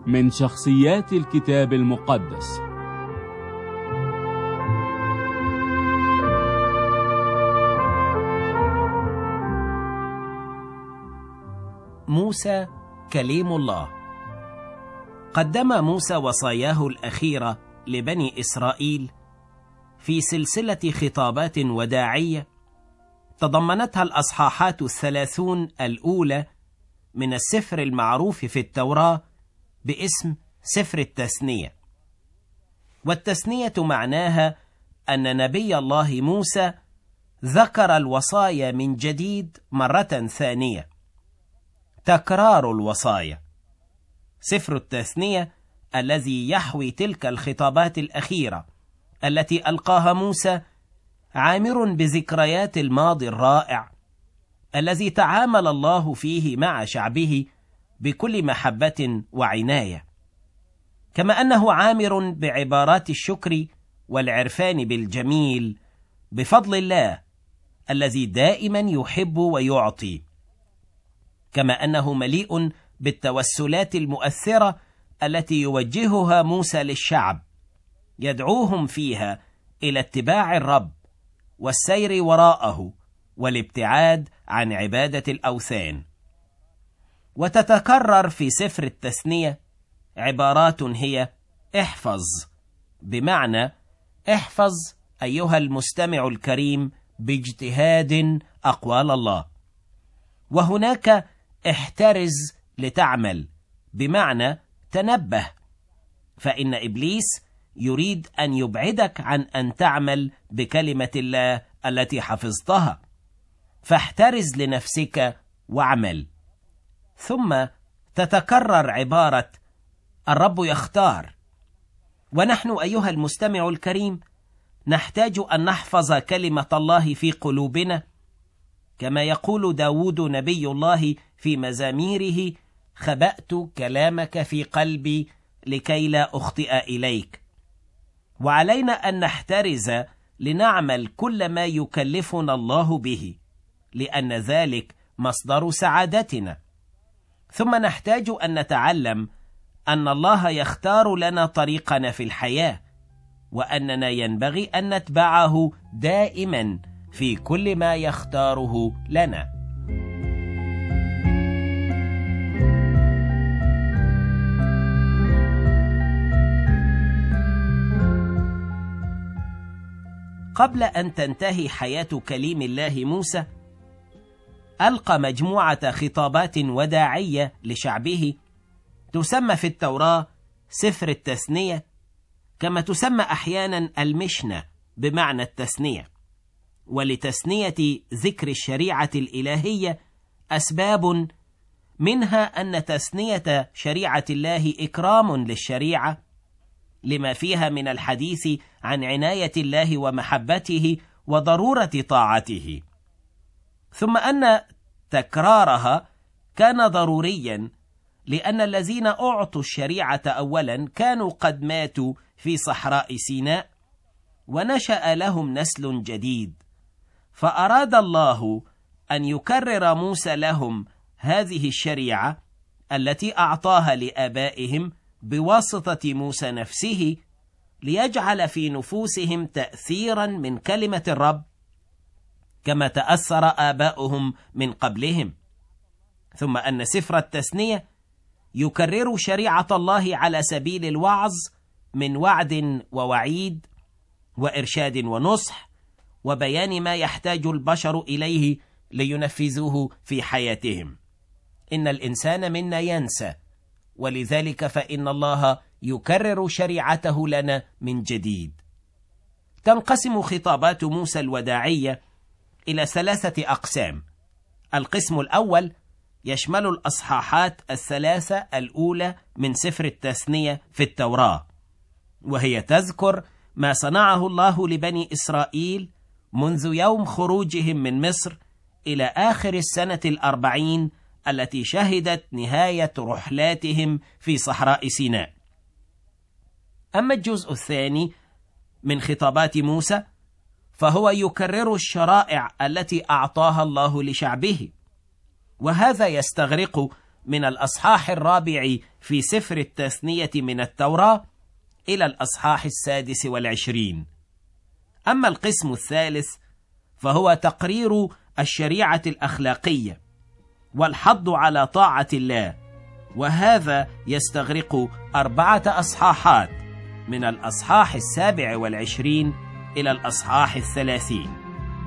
من شخصيات الكتاب المقدس. موسى كليم الله. قدم موسى وصاياه الأخيرة لبني إسرائيل في سلسلة خطابات وداعية تضمنتها الأصحاحات 30 الأولى من السفر المعروف في التوراة باسم سفر التثنية. والتثنية معناها أن نبي الله موسى ذكر الوصايا من جديد مرة ثانية، تكرار الوصايا. سفر التثنية الذي يحوي تلك الخطابات الأخيرة التي ألقاها موسى عامر بذكريات الماضي الرائع الذي تعامل الله فيه مع شعبه بكل محبة وعناية، كما أنه عامر بعبارات الشكر والعرفان بالجميل بفضل الله الذي دائما يحب ويعطي، كما أنه مليء بالتوسلات المؤثرة التي يوجهها موسى للشعب، يدعوهم فيها إلى اتباع الرب والسير وراءه والابتعاد عن عبادة الأوثان. وتتكرر في سفر التثنية عبارات هي احفظ، بمعنى احفظ أيها المستمع الكريم باجتهاد أقوال الله. وهناك احترز لتعمل، بمعنى تنبه، فإن إبليس يريد أن يبعدك عن أن تعمل بكلمة الله التي حفظتها، فاحترز لنفسك واعمل. ثم تتكرر عبارة الرب يختار. ونحن أيها المستمع الكريم نحتاج أن نحفظ كلمة الله في قلوبنا، كما يقول داود نبي الله في مزاميره: خبأت كلامك في قلبي لكي لا أخطئ إليك. وعلينا أن نحترز لنعمل كل ما يكلفنا الله به، لأن ذلك مصدر سعادتنا. ثم نحتاج أن نتعلم أن الله يختار لنا طريقنا في الحياة، وأننا ينبغي أن نتبعه دائما في كل ما يختاره لنا. قبل أن تنتهي حياة كليم الله موسى، ألقى مجموعة خطابات وداعية لشعبه تسمى في التوراة سفر التثنية، كما تسمى أحيانا المشنة بمعنى التثنية. ولتثنية ذكر الشريعة الإلهية أسباب، منها أن تثنية شريعة الله إكرام للشريعة لما فيها من الحديث عن عناية الله ومحبته وضرورة طاعته، ثم أن تكرارها كان ضروريا لأن الذين أعطوا الشريعة أولا كانوا قد ماتوا في صحراء سيناء، ونشأ لهم نسل جديد، فأراد الله أن يكرر موسى لهم هذه الشريعة التي أعطاها لآبائهم بواسطة موسى نفسه، ليجعل في نفوسهم تأثيرا من كلمة الرب كما تأثر آباؤهم من قبلهم. ثم أن سفر التثنية يكرر شريعة الله على سبيل الوعظ من وعد ووعيد وإرشاد ونصح وبيان ما يحتاج البشر إليه لينفذوه في حياتهم. إن الإنسان منا ينسى، ولذلك فإن الله يكرر شريعته لنا من جديد. تنقسم خطابات موسى الوداعية إلى 3 أقسام. القسم الأول يشمل الأصحاحات 3 الأولى من سفر التثنية في التوراة، وهي تذكر ما صنعه الله لبني إسرائيل منذ يوم خروجهم من مصر إلى آخر 40 التي شهدت نهاية رحلاتهم في صحراء سيناء. أما الجزء الثاني من خطابات موسى فهو يكرر الشرائع التي أعطاها الله لشعبه، وهذا يستغرق من الأصحاح 4 في سفر التثنية من التوراة إلى الأصحاح 26. أما القسم الثالث فهو تقرير الشريعة الأخلاقية والحض على طاعة الله، وهذا يستغرق 4 أصحاحات من الأصحاح 27 إلى الأصحاح 30.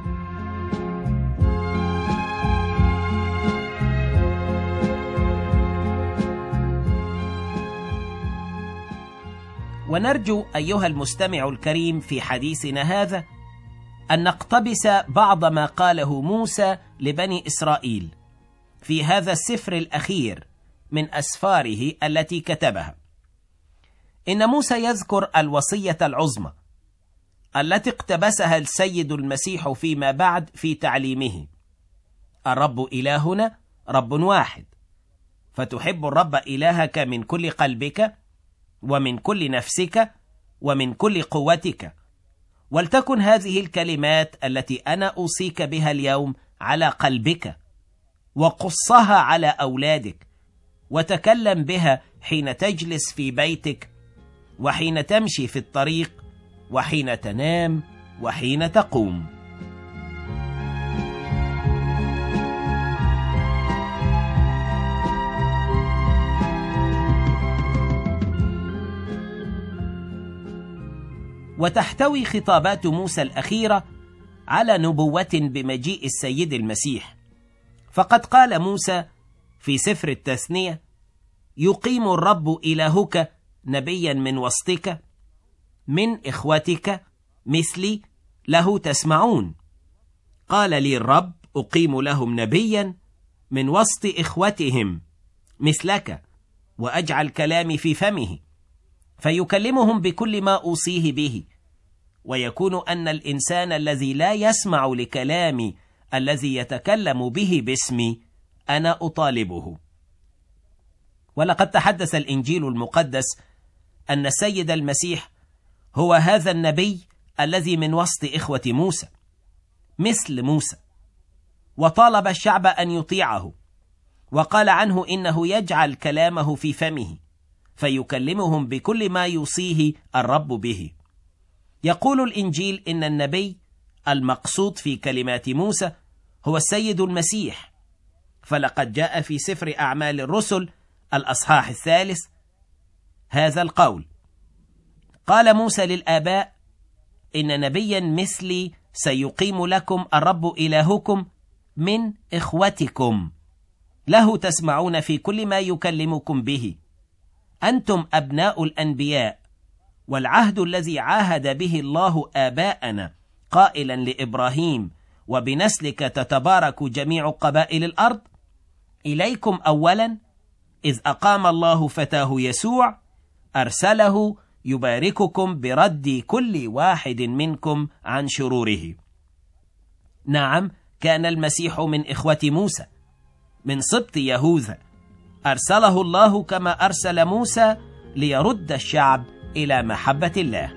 ونرجو أيها المستمع الكريم في حديثنا هذا أن نقتبس بعض ما قاله موسى لبني إسرائيل في هذا السفر الأخير من أسفاره التي كتبها. إن موسى يذكر الوصية العظمى التي اقتبسها السيد المسيح فيما بعد في تعليمه: الرب إلهنا رب واحد، فتحب الرب إلهك من كل قلبك ومن كل نفسك ومن كل قوتك. ولتكن هذه الكلمات التي أنا أوصيك بها اليوم على قلبك، وقصها على أولادك، وتكلم بها حين تجلس في بيتك، وحين تمشي في الطريق، وحين تنام، وحين تقوم. وتحتوي خطابات موسى الأخيرة على نبوة بمجيء السيد المسيح، فقد قال موسى في سفر التثنية: يقيم الرب إلهك نبيا من وسطك من إخوتك مثلي له تسمعون. قال لي الرب: أقيم لهم نبيا من وسط إخوتهم مثلك، وأجعل كلامي في فمه، فيكلمهم بكل ما أوصيه به. ويكون أن الإنسان الذي لا يسمع لكلامي الذي يتكلم به باسمي أنا أطالبه. ولقد تحدث الإنجيل المقدس أن السيد المسيح هو هذا النبي الذي من وسط إخوة موسى مثل موسى، وطالب الشعب أن يطيعه، وقال عنه إنه يجعل كلامه في فمه فيكلمهم بكل ما يوصيه الرب به. يقول الإنجيل إن النبي المقصود في كلمات موسى هو السيد المسيح، فلقد جاء في سفر أعمال الرسل الأصحاح 3 هذا القول: قال موسى للآباء: إن نبيا مثلي سيقيم لكم الرب إلهكم من إخوتكم، له تسمعون في كل ما يكلمكم به. أنتم أبناء الأنبياء، والعهد الذي عاهد به الله آباءنا قائلا لإبراهيم: وبنسلك تتبارك جميع قبائل الأرض. إليكم أولا إذ أقام الله فتاه يسوع أرسله يبارككم برد كل واحد منكم عن شروره. نعم، كان المسيح من إخوة موسى من سبط يهوذا، أرسله الله كما أرسل موسى ليرد الشعب إلى محبة الله.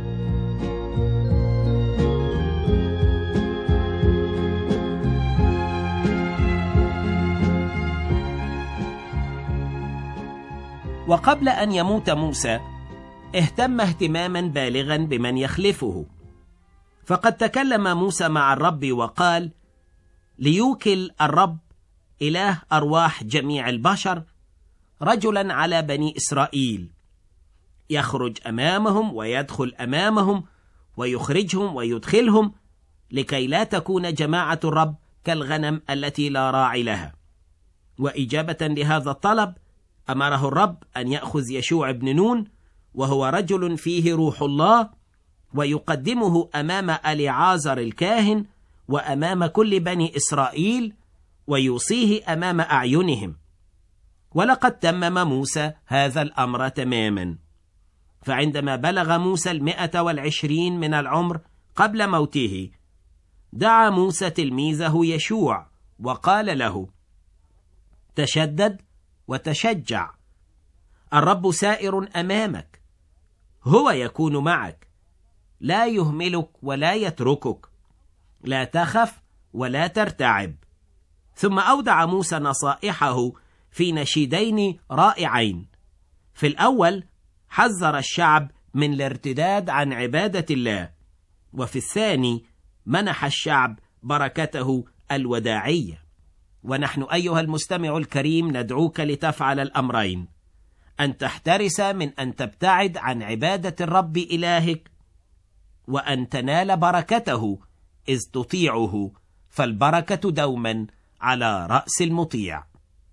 وقبل أن يموت موسى اهتم اهتماما بالغا بمن يخلفه، فقد تكلم موسى مع الرب وقال: ليوكل الرب إله أرواح جميع البشر رجلا على بني إسرائيل، يخرج أمامهم ويدخل أمامهم ويخرجهم ويدخلهم، لكي لا تكون جماعة الرب كالغنم التي لا راعي لها. وإجابة لهذا الطلب أمره الرب أن يأخذ يشوع بن نون، وهو رجل فيه روح الله، ويقدمه أمام أليعازر الكاهن وأمام كل بني إسرائيل، ويوصيه أمام أعينهم. ولقد تمم موسى هذا الأمر تماما. فعندما بلغ موسى 120 من العمر قبل موته، دعا موسى تلميذه يشوع وقال له: تشدد وتشجع، الرب سائر أمامك، هو يكون معك، لا يهملك ولا يتركك، لا تخف ولا ترتعب. ثم أودع موسى نصائحه في نشيدين رائعين. في الأول حذر الشعب من الارتداد عن عبادة الله، وفي الثاني منح الشعب بركته الوداعية. ونحن أيها المستمع الكريم ندعوك لتفعل الأمرين: أن تحترس من أن تبتعد عن عبادة الرب إلهك، وأن تنال بركته إذ تطيعه، فالبركة دوما على رأس المطيع.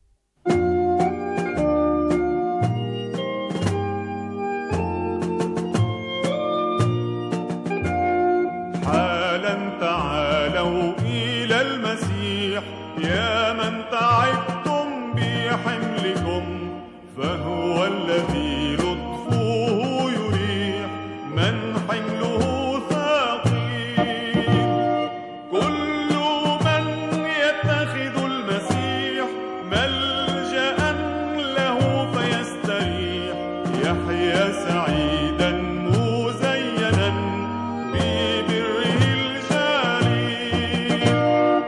حالا تعالوا إلى المسيح يا من تعبتم بحملكم، فهو الذي لطفه يريح من حمله ثقيل. كل من يتخذ المسيح ملجأ له فيستريح، يحيا سعيدا مزينا ببره الجليل.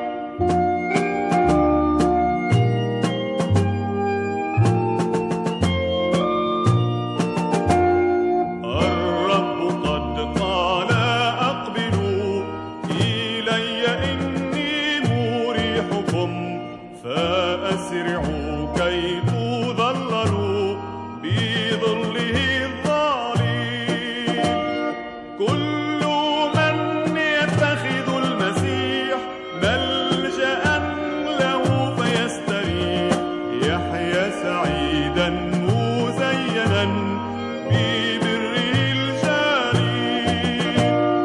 الرب قد قال أقبلوا إلي إني مريحكم، فأسرعوا كي تظللوا بظله الظليل. كل من يتخذ المسيح ملجأ له فيستريح، يحيا سعيدا مزينا ببره الجليل.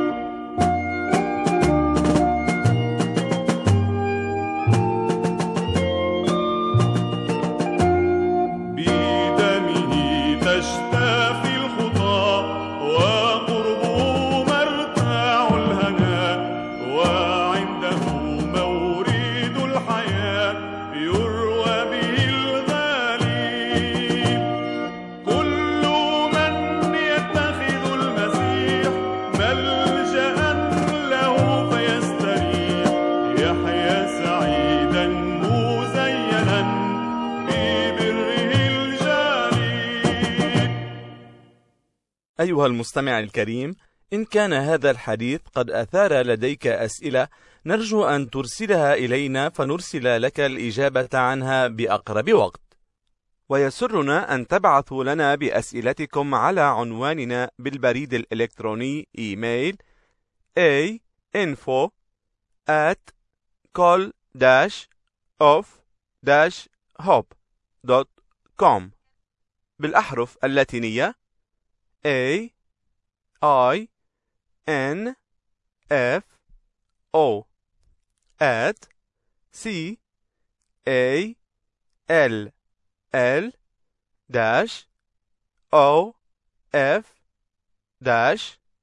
بدمه تشتفي الخطى، وقربه مرتاع الهناء، وعنده مورد الحياة يروى به الغليل. كل من يتخذ المسيح ملجأ له فيستريح، يحيا سعيدا مزينا ببره الجليل. أيها المستمع الكريم، إن كان هذا الحديث قد أثار لديك أسئلة، نرجو أن ترسلها إلينا فنرسل لك الإجابة عنها بأقرب وقت. ويسرنا أن تبعثوا لنا بأسئلتكم على عنواننا بالبريد الإلكتروني إيميل info@call-of-hope.com بالأحرف اللاتينية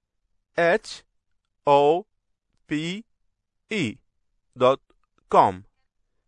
AINFO@call-of-hope.com.